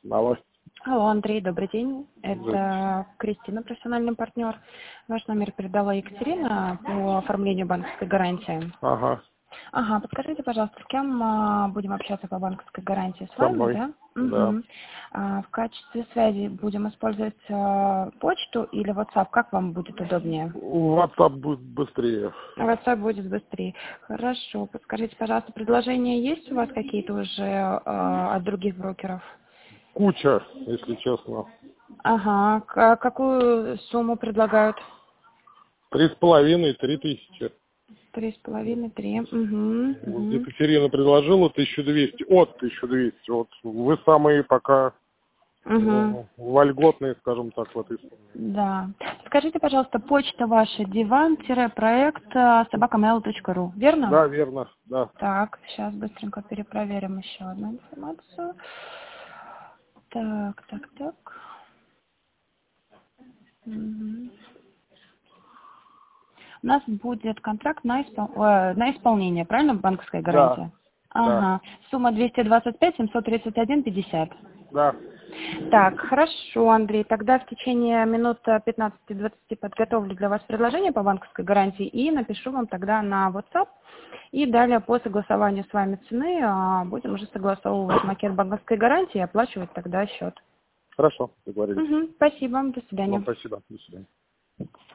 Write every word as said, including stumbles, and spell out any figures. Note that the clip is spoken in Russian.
Алло. Алло, Андрей, добрый день. Здравствуйте. Это Кристина, профессиональный партнер. Ваш номер передала Екатерина по оформлению банковской гарантии. Ага, Ага, подскажите, пожалуйста, с кем а, будем общаться по банковской гарантии? С со вами, мной. да? Да. Угу. А, в качестве связи будем использовать а, почту или WhatsApp? Как вам будет удобнее? WhatsApp будет быстрее. WhatsApp будет быстрее. Хорошо. Подскажите, пожалуйста, предложения есть у вас какие-то уже а, от других брокеров? Куча, если честно. Ага. К- какую сумму предлагают? Три с половиной, три тысячи. Три с половиной, три. Угу, Вот угу. Екатерина предложила тысячу двести. От тысячи двести. Вот вы самые пока Угу. ну, вольготные, скажем так, в этой сумме. Да. Скажите, пожалуйста, почта ваша диван-проект собака мейл точка ру, верно? Да, верно, да. Так, сейчас быстренько перепроверим еще одну информацию. Так, так, так. Мгм. У нас будет контракт на, испол- э, на исполнение, правильно, банковская Да, гарантия? да, Ага. Сумма двести двадцать пять семьсот тридцать один пятьдесят. да. Так, хорошо, Андрей. Тогда в течение минут пятнадцати-двадцати подготовлю для вас предложение по банковской гарантии и напишу вам тогда на WhatsApp. И далее по согласованию с вами цены а, будем уже согласовывать макет банковской гарантии и оплачивать тогда счет. Хорошо, договорились. Угу, спасибо, до Вам свидания. спасибо. До свидания.